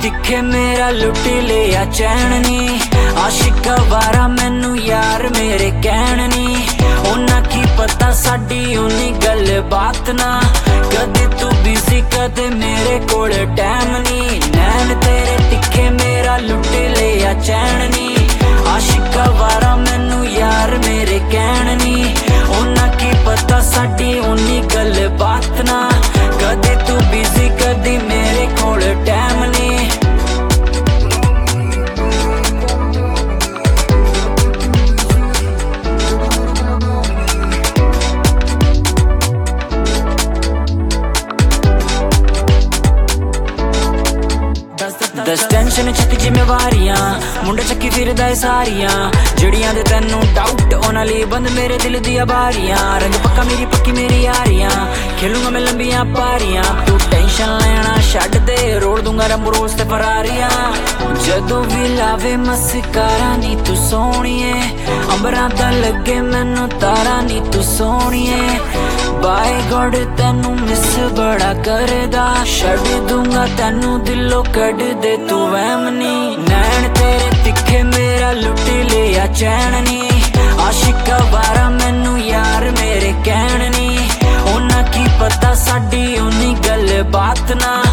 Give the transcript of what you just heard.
तिखे मेरा लुट लिया चैन नी। आशिक वारा मैनू यार मेरे कहण नी। उन्हां की पता साडी उन्नी गल बात ना। कदे तू बिजी कदे मेरे कोल टाइम नी। नैन तेरे तिखे मेरा लुट लिया चैन नी। आशिक वारा मैनू यार मेरे कहण नी। उन्हां की पता साडी उन्नी गल बात ना। कदे तू बिजी कदे मेरे कोल टाइम नी। दस टेंशन छत्ती जिम्मेवारियां मुंडे चक्की फिरदा है सारियां। जड़ियां दे तैनू डाउट उन्हां लई बंद मेरे दिल दियां बारियां। रंग पक्का मेरी पक्की मेरी यारियां खेलूंगा मैं लंबियां पारियां। तू टेंशन लेना छड्ड दे रोड़ दूंगा रंब रोज ते फरारियां। जदों भी लावे मस्कारा नी तू सोहणीए। अंबरां दा लगे मैनू तारा नी तू सोहणीए। बाय गॉड तैनू मिस बड़ा करदा। छड्ड दूंगा तैनू दिलों कढ दे तू वहम नी। नैन तेरे तिखे मेरा लुट लिया चैन नी। आशिक वारा मैनू यार मेरे कहण नी। उन्हां की पता साडी उन्नी गल बात ना।